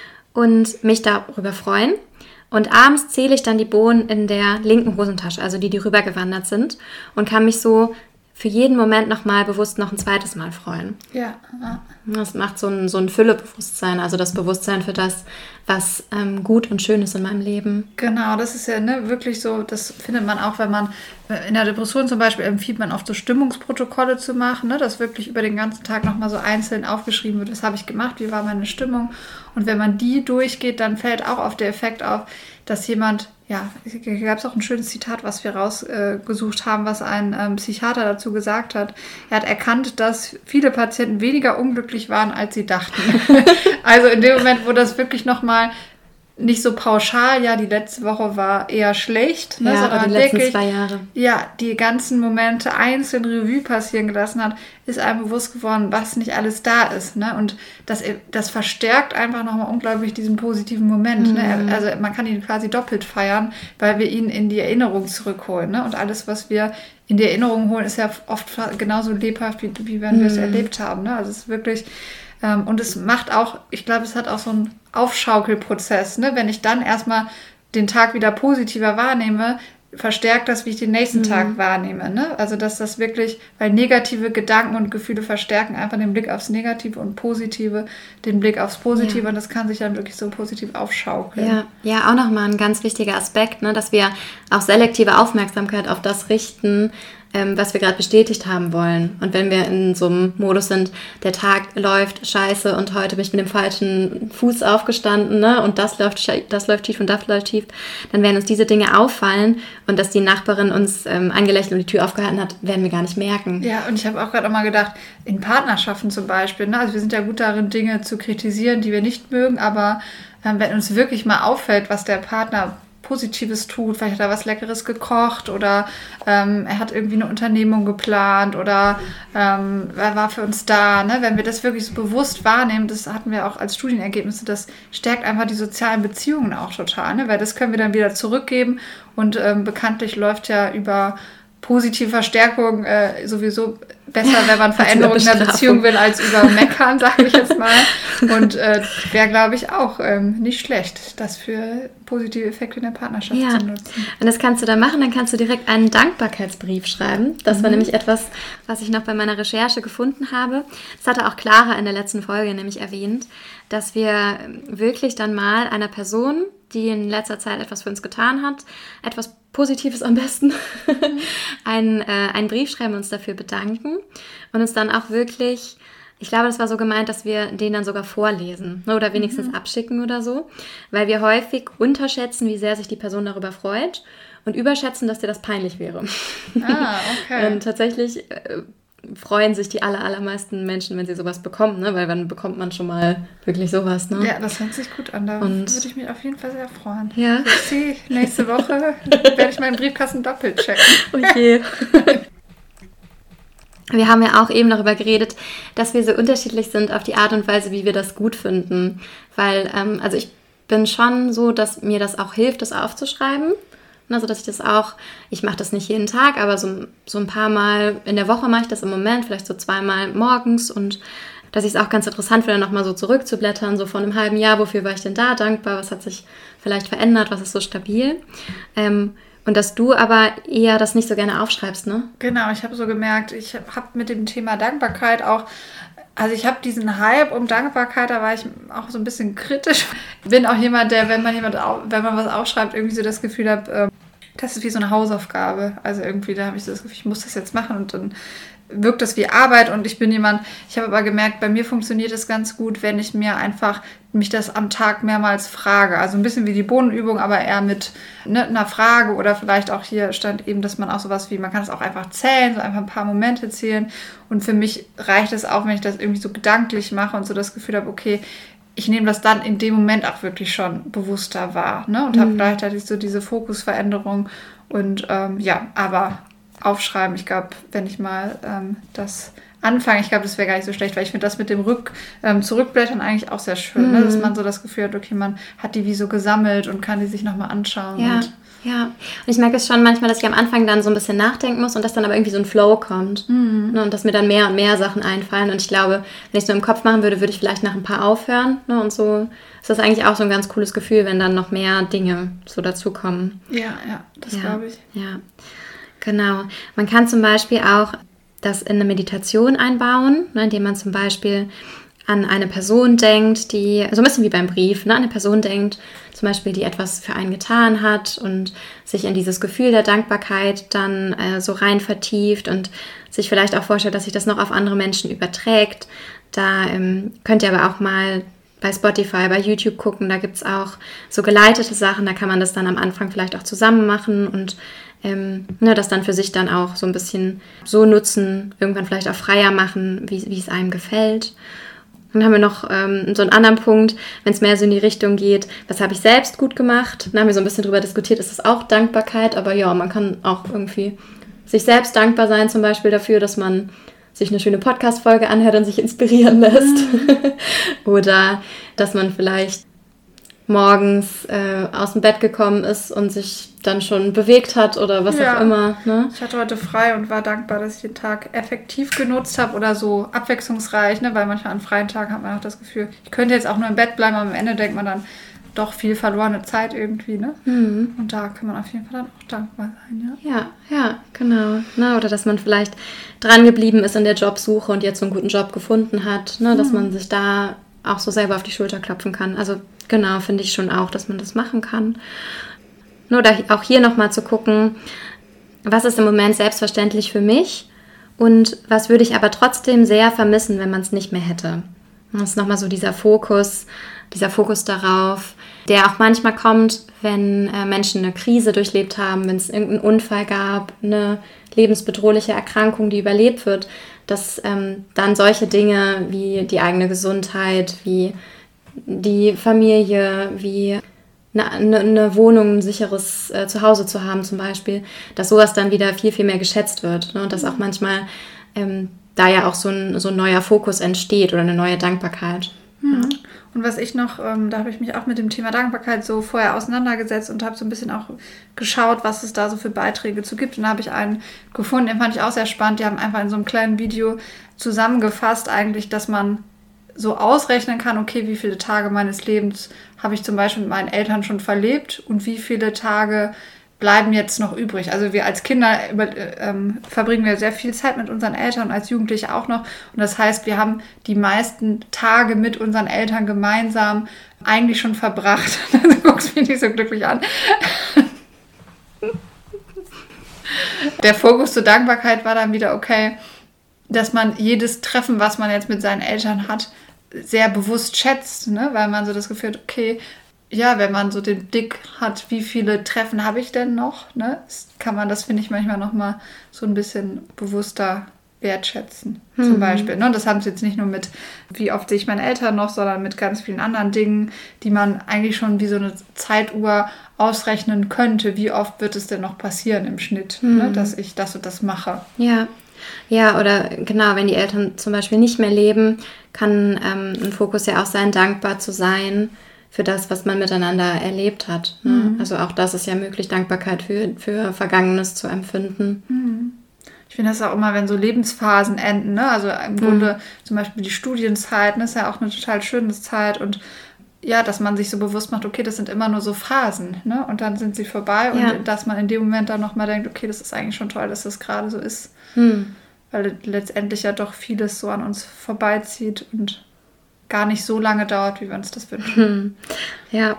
und mich darüber freuen. Und abends zähle ich dann die Bohnen in der linken Hosentasche, also die, die rübergewandert sind und kann mich so für jeden Moment nochmal bewusst noch ein zweites Mal freuen. Ja. Das macht so ein, so ein Füllebewusstsein, also das Bewusstsein für das, was ähm, gut und schön ist in meinem Leben. Genau, das ist ja ne, wirklich so, das findet man auch, wenn man in der Depression zum Beispiel empfiehlt man oft so Stimmungsprotokolle zu machen, ne, dass wirklich über den ganzen Tag nochmal so einzeln aufgeschrieben wird, was habe ich gemacht, wie war meine Stimmung. Und wenn man die durchgeht, dann fällt auch auf der Effekt auf, dass jemand, ja, hier gab es auch ein schönes Zitat, was wir rausgesucht äh, haben, was ein ähm, Psychiater dazu gesagt hat. Er hat erkannt, dass viele Patienten weniger unglücklich waren, als sie dachten. Also in dem Moment, wo das wirklich nochmal nicht so pauschal, ja, die letzte Woche war eher schlecht, ne, ja, sondern die wirklich, letzten zwei Jahre. Ja, die ganzen Momente einzeln Revue passieren gelassen hat, ist einem bewusst geworden, was nicht alles da ist, ne, und das, das verstärkt einfach nochmal unglaublich diesen positiven Moment, mhm. ne, also man kann ihn quasi doppelt feiern, weil wir ihn in die Erinnerung zurückholen, ne, und alles, was wir in die Erinnerung holen, ist ja oft genauso lebhaft, wie, wie wenn mhm. wir es erlebt haben, ne, also es ist wirklich, ähm, und es macht auch, ich glaube, es hat auch so einen Aufschaukelprozess, ne? Wenn ich dann erstmal den Tag wieder positiver wahrnehme, verstärkt das, wie ich den nächsten mhm. Tag wahrnehme, ne? Also dass das wirklich, weil negative Gedanken und Gefühle verstärken einfach den Blick aufs Negative und Positive, den Blick aufs Positive ja. und das kann sich dann wirklich so positiv aufschaukeln. Ja, ja, auch nochmal ein ganz wichtiger Aspekt, ne? Dass wir auch selektive Aufmerksamkeit auf das richten, Ähm, was wir gerade bestätigt haben wollen. Und wenn wir in so einem Modus sind, der Tag läuft scheiße und heute bin ich mit dem falschen Fuß aufgestanden, ne? Und das läuft, das läuft schief und das läuft schief, dann werden uns diese Dinge auffallen und dass die Nachbarin uns ähm, angelächelt und die Tür aufgehalten hat, werden wir gar nicht merken. Ja, und ich habe auch gerade auch mal gedacht, in Partnerschaften zum Beispiel, ne? Also wir sind ja gut darin, Dinge zu kritisieren, die wir nicht mögen, aber ähm, wenn uns wirklich mal auffällt, was der Partner Positives tut, vielleicht hat er was Leckeres gekocht oder ähm, er hat irgendwie eine Unternehmung geplant oder ähm, er war für uns da. Ne? Wenn wir das wirklich so bewusst wahrnehmen, das hatten wir auch als Studienergebnisse, das stärkt einfach die sozialen Beziehungen auch total, ne? Weil das können wir dann wieder zurückgeben und ähm, bekanntlich läuft ja über positive Verstärkung äh, sowieso besser, wenn man Veränderungen in der Beziehung will, als über Meckern, sage ich jetzt mal. Und äh, wäre, glaube ich, auch ähm, nicht schlecht, das für positive Effekte in der Partnerschaft ja. zu nutzen. Und das kannst du dann machen, dann kannst du direkt einen Dankbarkeitsbrief schreiben. Das mhm. war nämlich etwas, was ich noch bei meiner Recherche gefunden habe. Das hatte auch Clara in der letzten Folge nämlich erwähnt, dass wir wirklich dann mal einer Person, die in letzter Zeit etwas für uns getan hat, etwas Positives am besten, mhm. einen, äh, einen Brief schreiben und uns dafür bedanken und uns dann auch wirklich, ich glaube, das war so gemeint, dass wir den dann sogar vorlesen, ne, oder wenigstens mhm. abschicken oder so, weil wir häufig unterschätzen, wie sehr sich die Person darüber freut und überschätzen, dass dir das peinlich wäre. Ah, okay. Und tatsächlich äh, freuen sich die aller, allermeisten Menschen, wenn sie sowas bekommen, ne? Weil dann bekommt man schon mal wirklich sowas. Ne? Ja, das hört sich gut an. Da und würde ich mich auf jeden Fall sehr freuen. Ja. Ich sehe, nächste Woche werde ich meinen Briefkasten doppelt checken. Okay. Wir haben ja auch eben darüber geredet, dass wir so unterschiedlich sind auf die Art und Weise, wie wir das gut finden. Weil, ähm, also ich bin schon so, dass mir das auch hilft, das aufzuschreiben. Also, dass ich das auch, ich mache das nicht jeden Tag, aber so, so ein paar Mal in der Woche mache ich das im Moment, vielleicht so zweimal morgens und dass ich es auch ganz interessant finde, nochmal so zurückzublättern, so vor einem halben Jahr, wofür war ich denn da dankbar, was hat sich vielleicht verändert, was ist so stabil. Ähm, und dass du aber eher das nicht so gerne aufschreibst, ne? Genau, ich habe so gemerkt, ich habe mit dem Thema Dankbarkeit auch, also ich habe diesen Hype um Dankbarkeit, da war ich auch so ein bisschen kritisch. Bin auch jemand, der, wenn man jemand, wenn man was aufschreibt, irgendwie so das Gefühl hat, äh, das ist wie so eine Hausaufgabe. Also irgendwie, da habe ich so das Gefühl, ich muss das jetzt machen und dann wirkt das wie Arbeit und ich bin jemand, ich habe aber gemerkt, bei mir funktioniert es ganz gut, wenn ich mir einfach mich das am Tag mehrmals frage. Also ein bisschen wie die Bohnenübung, aber eher mit ne, einer Frage oder vielleicht auch hier stand eben, dass man auch sowas wie, man kann es auch einfach zählen, so einfach ein paar Momente zählen und für mich reicht es auch, wenn ich das irgendwie so gedanklich mache und so das Gefühl habe, okay, ich nehme das dann in dem Moment auch wirklich schon bewusster wahr, ne? Und mhm. habe gleichzeitig so diese Fokusveränderung und ähm, ja, aber aufschreiben, ich glaube, wenn ich mal ähm, das anfange, ich glaube, das wäre gar nicht so schlecht, weil ich finde das mit dem Rück, ähm, Zurückblättern eigentlich auch sehr schön, mhm. ne? Dass man so das Gefühl hat, okay, man hat die wie so gesammelt und kann die sich nochmal anschauen. Ja. Und Ja, und ich merke es schon manchmal, dass ich am Anfang dann so ein bisschen nachdenken muss und dass dann aber irgendwie so ein Flow kommt. Mhm. Ne, und dass mir dann mehr und mehr Sachen einfallen. Und ich glaube, wenn ich es nur im Kopf machen würde, würde ich vielleicht nach ein paar aufhören. Ne, und so ist das eigentlich auch so ein ganz cooles Gefühl, wenn dann noch mehr Dinge so dazukommen. Ja, ja, das ja, glaube ich. Ja, genau. Man kann zum Beispiel auch das in eine Meditation einbauen, ne, indem man zum Beispiel an eine Person denkt, die, so ein bisschen wie beim Brief, ne, an eine Person denkt, zum Beispiel, die etwas für einen getan hat und sich in dieses Gefühl der Dankbarkeit dann äh, so rein vertieft und sich vielleicht auch vorstellt, dass sich das noch auf andere Menschen überträgt. Da ähm, könnt ihr aber auch mal bei Spotify, bei YouTube gucken, da gibt es auch so geleitete Sachen, da kann man das dann am Anfang vielleicht auch zusammen machen und ähm, ne, das dann für sich dann auch so ein bisschen so nutzen, irgendwann vielleicht auch freier machen, wie, wie es einem gefällt. Dann haben wir noch ähm, so einen anderen Punkt, wenn es mehr so in die Richtung geht, was habe ich selbst gut gemacht? Dann haben wir so ein bisschen drüber diskutiert, ist das auch Dankbarkeit, aber ja, man kann auch irgendwie sich selbst dankbar sein, zum Beispiel dafür, dass man sich eine schöne Podcast-Folge anhört und sich inspirieren lässt. Mhm. Oder dass man vielleicht morgens äh, aus dem Bett gekommen ist und sich dann schon bewegt hat oder was ja. auch immer. Ne? Ich hatte heute frei und war dankbar, dass ich den Tag effektiv genutzt habe oder so abwechslungsreich, ne? Weil manchmal an freien Tagen hat man auch das Gefühl, ich könnte jetzt auch nur im Bett bleiben, aber am Ende denkt man dann, doch viel verlorene Zeit irgendwie. Ne? Mhm. Und da kann man auf jeden Fall dann auch dankbar sein. Ja, ja, ja genau. Ne? Oder dass man vielleicht dran geblieben ist in der Jobsuche und jetzt so einen guten Job gefunden hat, ne? Dass mhm. man sich da auch so selber auf die Schulter klopfen kann. Also genau, finde ich schon auch, dass man das machen kann. Nur da auch hier nochmal zu gucken, was ist im Moment selbstverständlich für mich und was würde ich aber trotzdem sehr vermissen, wenn man es nicht mehr hätte. Das ist nochmal so dieser Fokus, dieser Fokus darauf, der auch manchmal kommt, wenn äh, Menschen eine Krise durchlebt haben, wenn es irgendeinen Unfall gab, eine lebensbedrohliche Erkrankung, die überlebt wird, dass ähm, dann solche Dinge wie die eigene Gesundheit, wie die Familie, wie eine, eine Wohnung, ein sicheres äh, Zuhause zu haben zum Beispiel, dass sowas dann wieder viel, viel mehr geschätzt wird. Ne? Und dass auch manchmal ähm, da ja auch so ein, so ein neuer Fokus entsteht oder eine neue Dankbarkeit. Mhm. Ja. Und was ich noch, ähm, da habe ich mich auch mit dem Thema Dankbarkeit so vorher auseinandergesetzt und habe so ein bisschen auch geschaut, was es da so für Beiträge zu gibt. Und da habe ich einen gefunden, den fand ich auch sehr spannend. Die haben einfach in so einem kleinen Video zusammengefasst eigentlich, dass man so ausrechnen kann, okay, wie viele Tage meines Lebens habe ich zum Beispiel mit meinen Eltern schon verlebt und wie viele Tage bleiben jetzt noch übrig. Also wir als Kinder über, ähm, verbringen wir sehr viel Zeit mit unseren Eltern und als Jugendliche auch noch. Und das heißt, wir haben die meisten Tage mit unseren Eltern gemeinsam eigentlich schon verbracht. Du guckst mich nicht so glücklich an. Der Fokus zur Dankbarkeit war dann wieder, okay, dass man jedes Treffen, was man jetzt mit seinen Eltern hat, sehr bewusst schätzt, ne? Weil man so das Gefühl hat, okay, ja, wenn man so den Blick hat, wie viele Treffen habe ich denn noch, ne, kann man das, finde ich, manchmal nochmal so ein bisschen bewusster wertschätzen, mhm. zum Beispiel. Ne? Und das haben sie jetzt nicht nur mit, wie oft sehe ich meine Eltern noch, sondern mit ganz vielen anderen Dingen, die man eigentlich schon wie so eine Zeituhr ausrechnen könnte, wie oft wird es denn noch passieren im Schnitt, mhm. ne, dass ich das und das mache. Ja. Ja, oder genau, wenn die Eltern zum Beispiel nicht mehr leben, kann ähm, ein Fokus ja auch sein, dankbar zu sein für das, was man miteinander erlebt hat. Ne? Mhm. Also auch das ist ja möglich, Dankbarkeit für, für Vergangenes zu empfinden. Mhm. Ich finde das auch immer, wenn so Lebensphasen enden, ne? Also im mhm. Grunde zum Beispiel die Studienzeit, ne? Ist ja auch eine total schöne Zeit und ja, dass man sich so bewusst macht, okay, das sind immer nur so Phasen, ne? Und dann sind sie vorbei ja. und dass man in dem Moment dann nochmal denkt, okay, das ist eigentlich schon toll, dass das gerade so ist. Mhm. Weil letztendlich ja doch vieles so an uns vorbeizieht und gar nicht so lange dauert, wie wir uns das wünschen. Hm. Ja.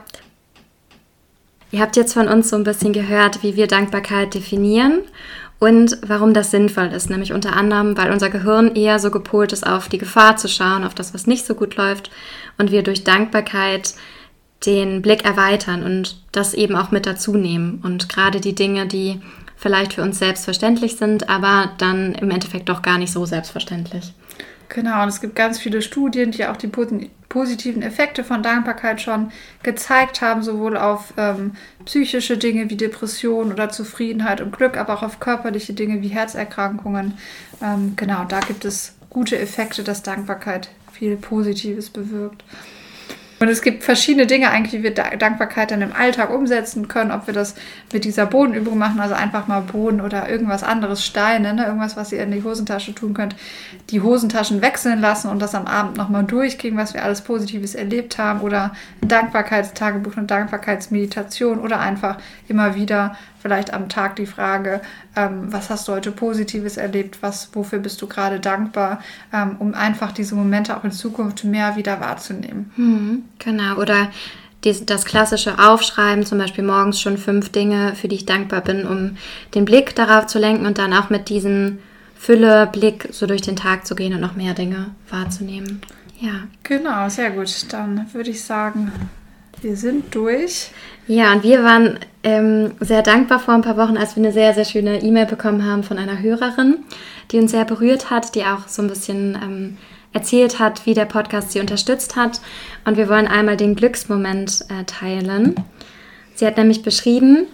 Ihr habt jetzt von uns so ein bisschen gehört, wie wir Dankbarkeit definieren und warum das sinnvoll ist. Nämlich unter anderem, weil unser Gehirn eher so gepolt ist, auf die Gefahr zu schauen, auf das, was nicht so gut läuft. Und wir durch Dankbarkeit den Blick erweitern und das eben auch mit dazu nehmen. Und gerade die Dinge, die vielleicht für uns selbstverständlich sind, aber dann im Endeffekt doch gar nicht so selbstverständlich. Genau, und es gibt ganz viele Studien, die auch die positiven Effekte von Dankbarkeit schon gezeigt haben, sowohl auf ähm, psychische Dinge wie Depression oder Zufriedenheit und Glück, aber auch auf körperliche Dinge wie Herzerkrankungen. Ähm, genau, da gibt es gute Effekte, dass Dankbarkeit viel Positives bewirkt. Und es gibt verschiedene Dinge eigentlich, wie wir Dankbarkeit dann im Alltag umsetzen können, ob wir das mit dieser Bodenübung machen, also einfach mal Boden oder irgendwas anderes, Steine, ne? Irgendwas, was ihr in die Hosentasche tun könnt, die Hosentaschen wechseln lassen und das am Abend nochmal durchgehen, was wir alles Positives erlebt haben oder ein Dankbarkeitstagebuch, eine Dankbarkeitsmeditation oder einfach immer wieder vielleicht am Tag die Frage, ähm, was hast du heute Positives erlebt, was, wofür bist du gerade dankbar, ähm, um einfach diese Momente auch in Zukunft mehr wieder wahrzunehmen. Hm, genau, oder die, das klassische Aufschreiben, zum Beispiel morgens schon fünf Dinge, für die ich dankbar bin, um den Blick darauf zu lenken und dann auch mit diesem Fülle-Blick so durch den Tag zu gehen und noch mehr Dinge wahrzunehmen. Ja. Genau, sehr gut. Dann würde ich sagen, wir sind durch. Ja, und wir waren ähm, sehr dankbar vor ein paar Wochen, als wir eine sehr, sehr schöne E-Mail bekommen haben von einer Hörerin, die uns sehr berührt hat, die auch so ein bisschen ähm, erzählt hat, wie der Podcast sie unterstützt hat. Und wir wollen einmal den Glücksmoment äh, teilen. Sie hat nämlich beschrieben: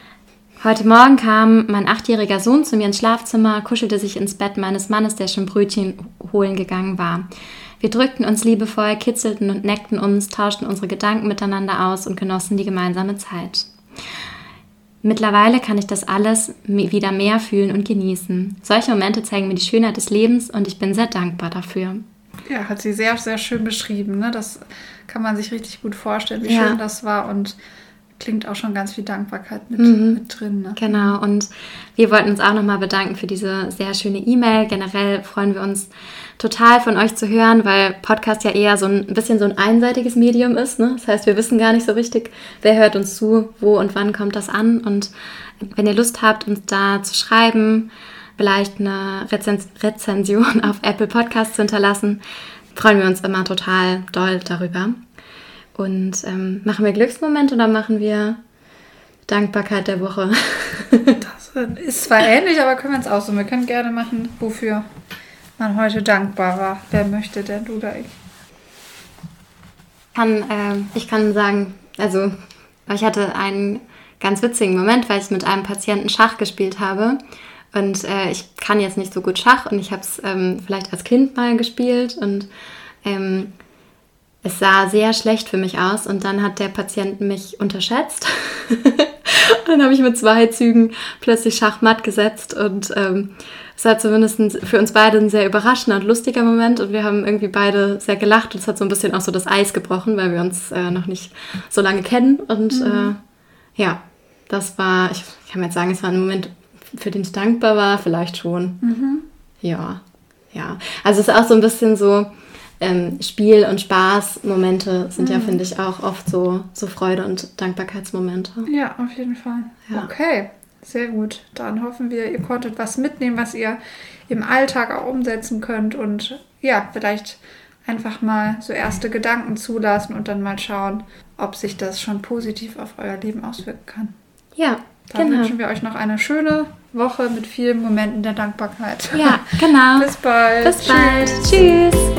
Heute Morgen kam mein achtjähriger Sohn zu mir ins Schlafzimmer, kuschelte sich ins Bett meines Mannes, der schon Brötchen holen gegangen war. Wir drückten uns liebevoll, kitzelten und neckten uns, tauschten unsere Gedanken miteinander aus und genossen die gemeinsame Zeit. Mittlerweile kann ich das alles wieder mehr fühlen und genießen. Solche Momente zeigen mir die Schönheit des Lebens und ich bin sehr dankbar dafür. Ja, hat sie sehr, sehr schön beschrieben. Ne? Das kann man sich richtig gut vorstellen, wie ja. schön das war und klingt auch schon ganz viel Dankbarkeit mit, mhm. mit drin. Ne? Genau, und wir wollten uns auch nochmal bedanken für diese sehr schöne E-Mail. Generell freuen wir uns total von euch zu hören, weil Podcast ja eher so ein bisschen so ein einseitiges Medium ist. Ne? Das heißt, wir wissen gar nicht so richtig, wer hört uns zu, wo und wann kommt das an. Und wenn ihr Lust habt, uns da zu schreiben, vielleicht eine Rezens- Rezension auf Apple Podcasts zu hinterlassen, freuen wir uns immer total doll darüber. Und ähm, machen wir Glücksmoment oder machen wir Dankbarkeit der Woche? Das ist zwar ähnlich, aber können wir es auch so. Wir können gerne machen, wofür man heute dankbar war. Wer möchte denn, du oder ich? Kann, äh, ich kann sagen, also ich hatte einen ganz witzigen Moment, weil ich mit einem Patienten Schach gespielt habe. Und äh, ich kann jetzt nicht so gut Schach und ich habe es ähm, vielleicht als Kind mal gespielt und ähm, es sah sehr schlecht für mich aus und dann hat der Patient mich unterschätzt. Dann habe ich mit zwei Zügen plötzlich Schachmatt gesetzt und ähm, es war zumindest für uns beide ein sehr überraschender und lustiger Moment und wir haben irgendwie beide sehr gelacht und es hat so ein bisschen auch so das Eis gebrochen, weil wir uns äh, noch nicht so lange kennen und mhm. äh, ja, das war, ich kann mir jetzt sagen, es war ein Moment, für den ich dankbar war, vielleicht schon. Mhm. Ja, ja. Also es ist auch so ein bisschen so, ähm, Spiel- und Spaß-Momente sind mhm. ja, finde ich, auch oft so, so Freude- und Dankbarkeitsmomente. Ja, auf jeden Fall. Ja. Okay, sehr gut. Dann hoffen wir, ihr konntet was mitnehmen, was ihr im Alltag auch umsetzen könnt und ja, vielleicht einfach mal so erste Gedanken zulassen und dann mal schauen, ob sich das schon positiv auf euer Leben auswirken kann. Ja, Dann genau. wünschen wir euch noch eine schöne Woche mit vielen Momenten der Dankbarkeit. Ja, genau. Bis bald. Bis bald. Tschüss. Tschüss.